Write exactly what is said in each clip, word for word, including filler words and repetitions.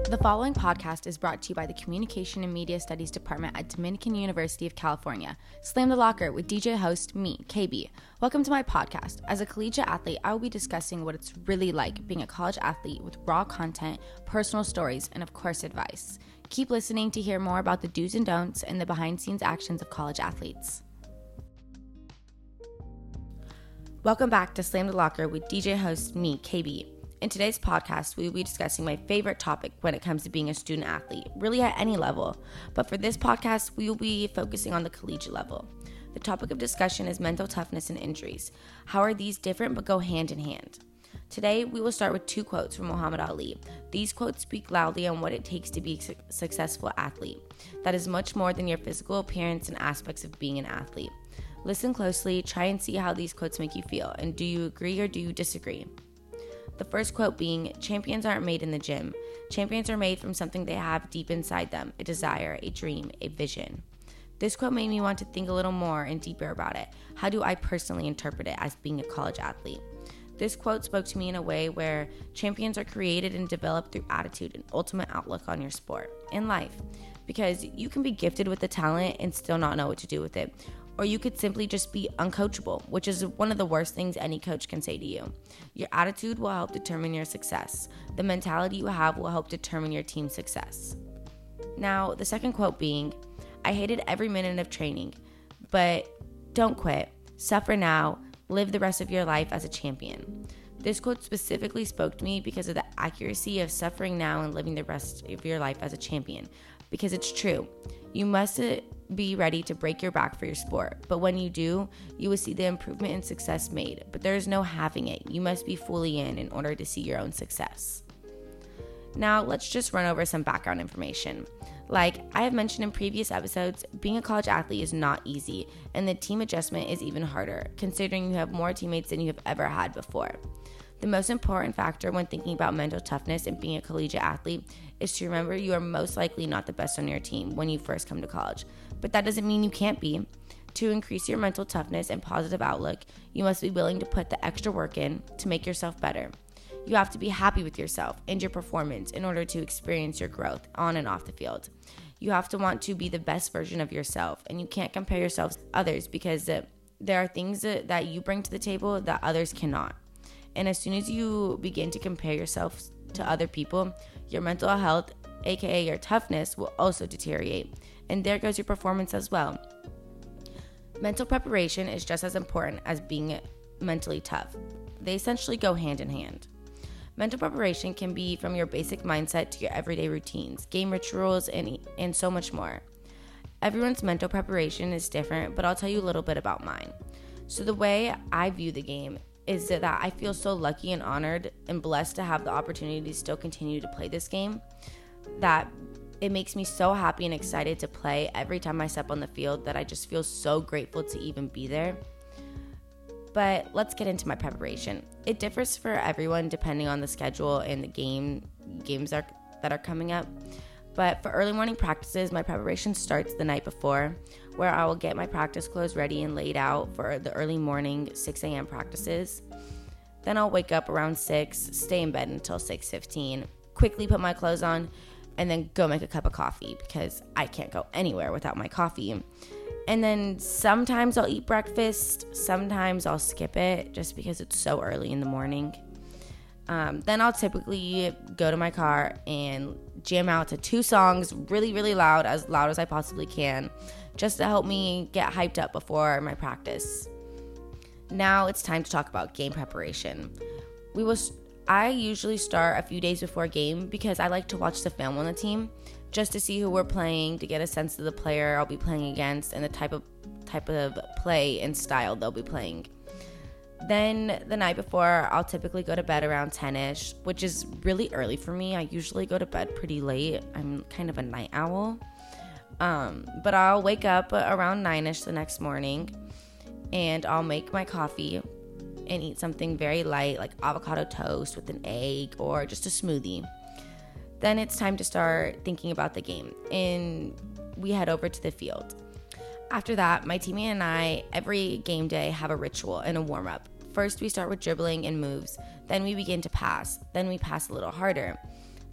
The following podcast is brought to you by the Communication and Media Studies Department at Dominican University of California. Slam the Locker with D J host, me, K B. Welcome to my podcast. As a collegiate athlete, I will be discussing what it's really like being a college athlete with raw content, personal stories, and of course, advice. Keep listening to hear more about the do's and don'ts and the behind-the-scenes actions of college athletes. Welcome back to Slam the Locker with D J host, me, K B. In today's podcast, we will be discussing my favorite topic when it comes to being a student athlete, really at any level. But for this podcast, we will be focusing on the collegiate level. The topic of discussion is mental toughness and injuries. How are these different but go hand in hand? Today, we will start with two quotes from Muhammad Ali. These quotes speak loudly on what it takes to be a su- successful athlete. That is much more than your physical appearance and aspects of being an athlete. Listen closely, try and see how these quotes make you feel, and do you agree or do you disagree? The first quote being, champions aren't made in the gym. Champions are made from something they have deep inside them, a desire, a dream, a vision. This quote made me want to think a little more and deeper about it. How do I personally interpret it as being a college athlete? This quote spoke to me in a way where champions are created and developed through attitude and ultimate outlook on your sport and life. Because you can be gifted with the talent and still not know what to do with it. Or you could simply just be uncoachable, which is one of the worst things any coach can say to you. Your attitude will help determine your success. The mentality you have will help determine your team's success. Now, the second quote being, I hated every minute of training, but don't quit. Suffer now. Live the rest of your life as a champion. This quote specifically spoke to me because of the accuracy of suffering now and living the rest of your life as a champion. Because it's true. You must be ready to break your back for your sport. But when you do, you will see the improvement and success made. But there is no having it. You must be fully in in order to see your own success. Now, let's just run over some background information. Like I have mentioned in previous episodes, being a college athlete is not easy, and the team adjustment is even harder, considering you have more teammates than you have ever had before. The most important factor when thinking about mental toughness and being a collegiate athlete is to remember you are most likely not the best on your team when you first come to college. But that doesn't mean you can't be. To increase your mental toughness and positive outlook, you must be willing to put the extra work in to make yourself better. You have to be happy with yourself and your performance in order to experience your growth on and off the field. You have to want to be the best version of yourself, and you can't compare yourself to others because there are things that you bring to the table that others cannot. And as soon as you begin to compare yourself to other people, your mental health, aka your toughness, will also deteriorate. And there goes your performance as well. Mental preparation is just as important as being mentally tough. They essentially go hand in hand. Mental preparation can be from your basic mindset to your everyday routines, game rituals, and, and so much more. Everyone's mental preparation is different, but I'll tell you a little bit about mine. So the way I view the game is that I feel so lucky and honored and blessed to have the opportunity to still continue to play this game, that it makes me so happy and excited to play every time I step on the field that I just feel so grateful to even be there. But let's get into my preparation. It differs for everyone depending on the schedule and the game games are, that are coming up. But for early morning practices, my preparation starts the night before, where I will get my practice clothes ready and laid out for the early morning six a.m. practices. Then I'll wake up around six, stay in bed until six fifteen, quickly put my clothes on, and then go make a cup of coffee because I can't go anywhere without my coffee. And then sometimes I'll eat breakfast, sometimes I'll skip it just because it's so early in the morning. Um, then I'll typically go to my car and jam out to two songs really, really loud, as loud as I possibly can, just to help me get hyped up before my practice. Now it's time to talk about game preparation. We will. St- I usually start a few days before game because I like to watch the film on the team just to see who we're playing, to get a sense of the player I'll be playing against and the type of type of play and style they'll be playing. Then the night before, I'll typically go to bed around ten-ish, which is really early for me. I usually go to bed pretty late. I'm kind of a night owl. Um, but I'll wake up around nine-ish the next morning, and I'll make my coffee and eat something very light, like avocado toast with an egg or just a smoothie. Then it's time to start thinking about the game, and we head over to the field. After that, my teammate and I, every game day, have a ritual and a warm-up. First, we start with dribbling and moves. Then we begin to pass. Then we pass a little harder.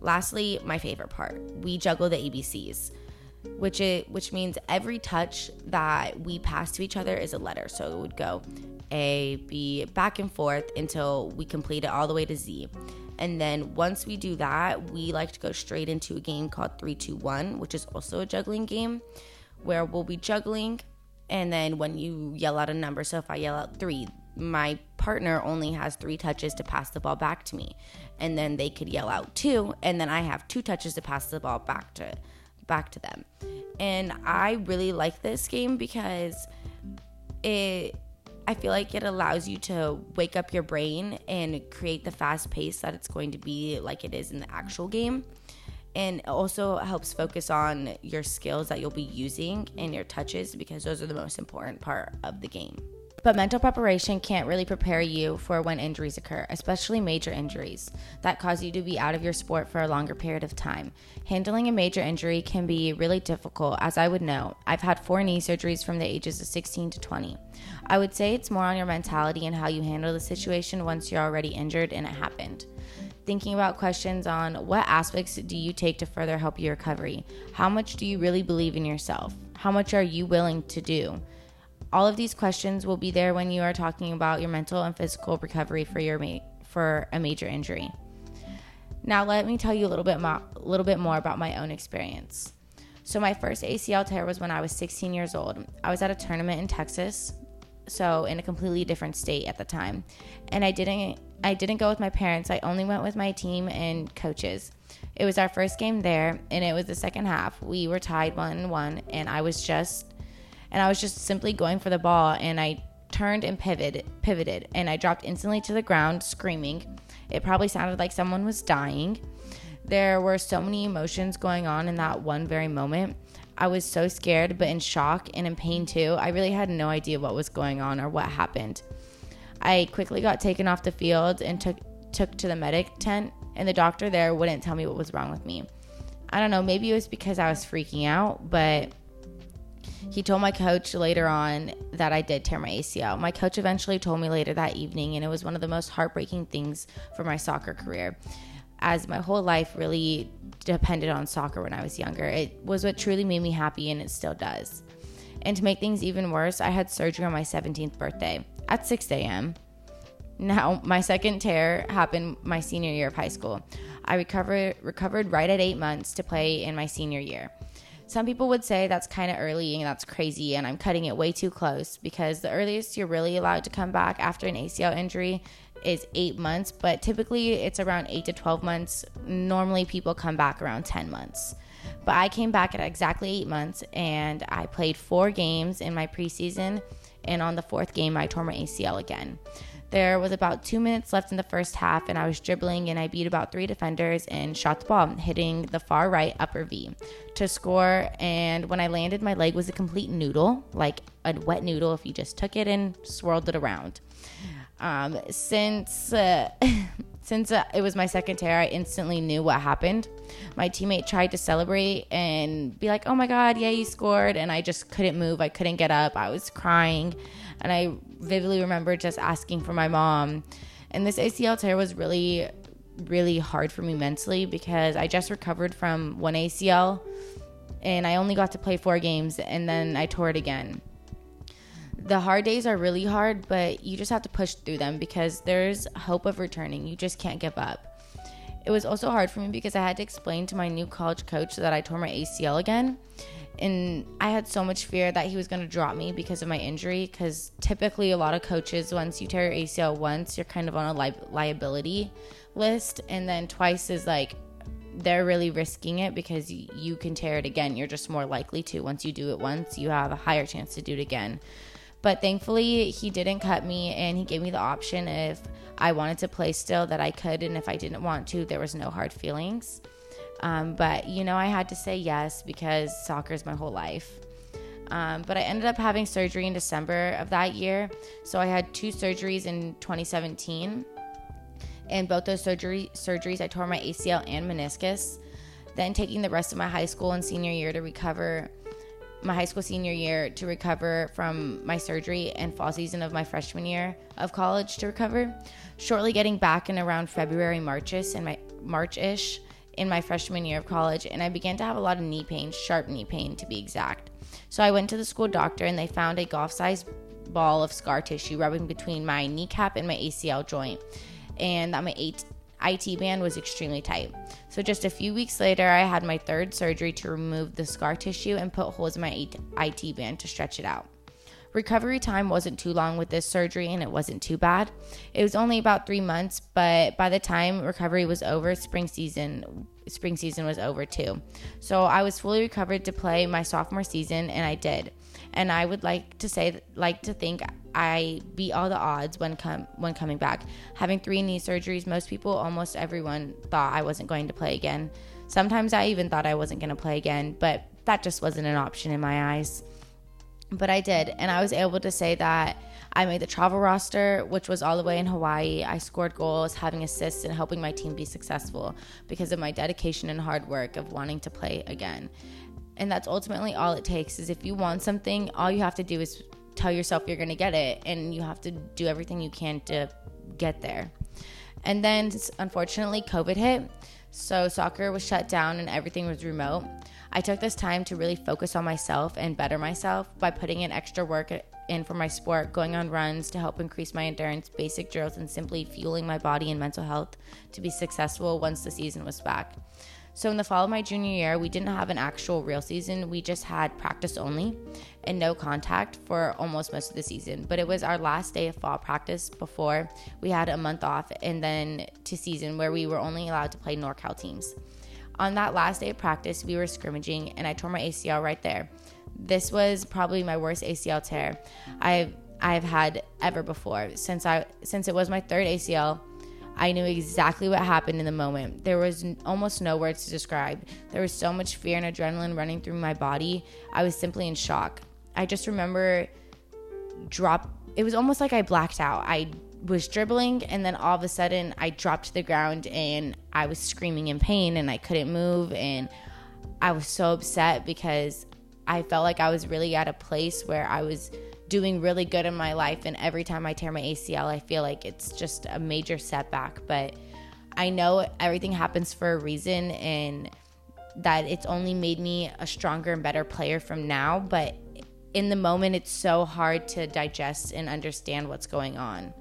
Lastly, my favorite part, we juggle the A B Cs, which is, which means every touch that we pass to each other is a letter. So it would go A, B, back and forth until we complete it all the way to Z. And then once we do that, we like to go straight into a game called three two one, which is also a juggling game where we'll be juggling. And then when you yell out a number, so if I yell out three, my partner only has three touches to pass the ball back to me. And then they could yell out two, and then I have two touches to pass the ball back to back to them. And I really like this game because it I feel like it allows you to wake up your brain and create the fast pace that it's going to be like it is in the actual game. And it also helps focus on your skills that you'll be using and your touches, because those are the most important part of the game. But mental preparation can't really prepare you for when injuries occur, especially major injuries that cause you to be out of your sport for a longer period of time. Handling a major injury can be really difficult, as I would know. I've had four knee surgeries from the ages of sixteen to twenty. I would say it's more on your mentality and how you handle the situation once you're already injured and it happened. Thinking about questions on what aspects do you take to further help your recovery? How much do you really believe in yourself? How much are you willing to do? All of these questions will be there when you are talking about your mental and physical recovery for your ma- for a major injury. Now, let me tell you a little bit more, a little bit more about my own experience. So my first A C L tear was when I was sixteen years old. I was at a tournament in Texas, so in a completely different state at the time, and I didn't I didn't go with my parents. I only went with my team and coaches. It was our first game there, and it was the second half. We were tied one and one, and I was just and I was just simply going for the ball, and I turned and pivoted, pivoted, and I dropped instantly to the ground, screaming. It probably sounded like someone was dying. There were so many emotions going on in that one very moment. I was so scared, but in shock and in pain too. I really had no idea what was going on or what happened. I quickly got taken off the field and took took to the medic tent, and the doctor there wouldn't tell me what was wrong with me. I don't know, maybe it was because I was freaking out, but he told my coach later on that I did tear my A C L. My coach eventually told me later that evening, and it was one of the most heartbreaking things for my soccer career, as my whole life really depended on soccer when I was younger. It was what truly made me happy, and it still does. And to make things even worse, I had surgery on my seventeenth birthday at six a.m. Now, my second tear happened my senior year of high school. I recovered recovered right at eight months to play in my senior year. Some people would say that's kind of early and that's crazy, and I'm cutting it way too close, because the earliest you're really allowed to come back after an A C L injury is eight months, but typically it's around eight to twelve months. Normally people come back around ten months. But I came back at exactly eight months, and I played four games in my preseason, and on the fourth game I tore my A C L again. There was about two minutes left in the first half, and I was dribbling, and I beat about three defenders and shot the ball, hitting the far right upper V to score. And when I landed, my leg was a complete noodle, like a wet noodle if you just took it and swirled it around. Um, since uh, since uh, it was my second tear, I instantly knew what happened. My teammate tried to celebrate and be like, "Oh my God, yeah, you scored!" And I just couldn't move. I couldn't get up. I was crying. And I vividly remember just asking for my mom. And this A C L tear was really, really hard for me mentally, because I just recovered from one A C L and I only got to play four games, and then I tore it again. The hard days are really hard, but you just have to push through them, because there's hope of returning. You just can't give up. It was also hard for me because I had to explain to my new college coach that I tore my A C L again. And I had so much fear that he was going to drop me because of my injury, because typically a lot of coaches, once you tear your A C L once, you're kind of on a li- liability list. And then twice is like, they're really risking it, because y- you can tear it again. You're just more likely to. Once you do it once, you have a higher chance to do it again. But thankfully, he didn't cut me, and he gave me the option if I wanted to play still that I could. And if I didn't want to, there was no hard feelings. Um, but, you know, I had to say yes, because soccer is my whole life. Um, but I ended up having surgery in December of that year. So I had two surgeries in twenty seventeen. And both those surgery surgeries, I tore my A C L and meniscus. Then taking the rest of my high school and senior year to recover, my high school senior year to recover from my surgery, and fall season of my freshman year of college to recover. Shortly getting back in around February, March-ish, and my March-ish. in my freshman year of college, and I began to have a lot of knee pain, sharp knee pain to be exact. So I went to the school doctor, and they found a golf-sized ball of scar tissue rubbing between my kneecap and my A C L joint, and that my I T band was extremely tight. So just a few weeks later, I had my third surgery to remove the scar tissue and put holes in my I T band to stretch it out. Recovery time wasn't too long with this surgery, and it wasn't too bad. It was only about three months, but by the time recovery was over, spring season spring season was over too. So I was fully recovered to play my sophomore season, and I did. And I would like to say, like to think I beat all the odds when com- when coming back. Having three knee surgeries, most people, almost everyone, thought I wasn't going to play again. Sometimes I even thought I wasn't going to play again, but that just wasn't an option in my eyes. But I did, and I was able to say that I made the travel roster, which was all the way in Hawaii. I scored goals, having assists, and helping my team be successful because of my dedication and hard work of wanting to play again. And that's ultimately all it takes, is if you want something, all you have to do is tell yourself you're going to get it, and you have to do everything you can to get there. And then, unfortunately, COVID hit, so soccer was shut down and everything was remote. I took this time to really focus on myself and better myself by putting in extra work in for my sport, going on runs to help increase my endurance, basic drills, and simply fueling my body and mental health to be successful once the season was back. So in the fall of my junior year, we didn't have an actual real season. We just had practice only and no contact for almost most of the season. But it was our last day of fall practice before we had a month off, and then to season where we were only allowed to play NorCal teams. On that last day of practice, we were scrimmaging, and I tore my A C L right there. This was probably my worst A C L tear I've I've had ever before. Since I since it was my third A C L, I knew exactly what happened in the moment. There was n- almost no words to describe. There was so much fear and adrenaline running through my body. I was simply in shock. I just remember drop. It was almost like I blacked out. I was dribbling, and then all of a sudden I dropped to the ground, and I was screaming in pain, and I couldn't move, and I was so upset because I felt like I was really at a place where I was doing really good in my life, and every time I tear my A C L, I feel like it's just a major setback. But I know everything happens for a reason, and that it's only made me a stronger and better player from now. But in the moment, it's so hard to digest and understand what's going on.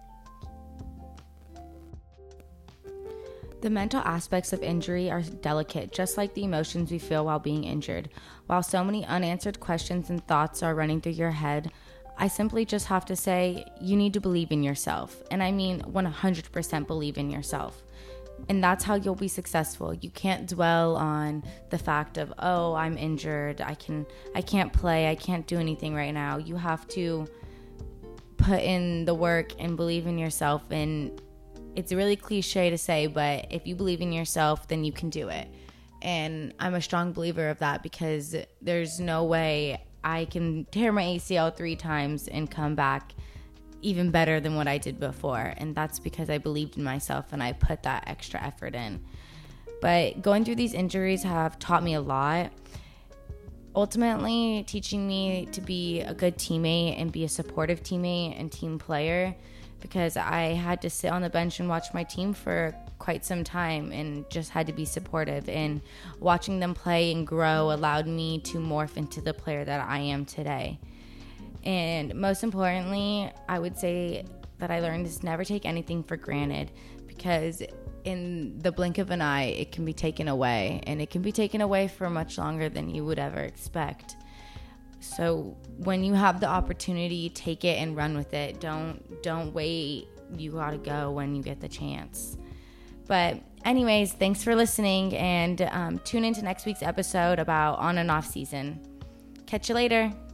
The mental aspects of injury are delicate, just like the emotions we feel while being injured. While so many unanswered questions and thoughts are running through your head, I simply just have to say, you need to believe in yourself. And I mean one hundred percent believe in yourself. And that's how you'll be successful. You can't dwell on the fact of, oh, I'm injured. I can, I can't play. I can't do anything right now. You have to put in the work and believe in yourself. And it's really cliche to say, but if you believe in yourself, then you can do it. And I'm a strong believer of that, because there's no way I can tear my A C L three times and come back even better than what I did before. And that's because I believed in myself and I put that extra effort in. But going through these injuries have taught me a lot. Ultimately, teaching me to be a good teammate and be a supportive teammate and team player, because I had to sit on the bench and watch my team for quite some time and just had to be supportive. And watching them play and grow allowed me to morph into the player that I am today. And most importantly, I would say that I learned is never take anything for granted, because in the blink of an eye, it can be taken away, and it can be taken away for much longer than you would ever expect. So when you have the opportunity, take it and run with it. Don't don't wait. You gotta go when you get the chance. But anyways, thanks for listening, and um, tune into next week's episode about on and off season. Catch you later.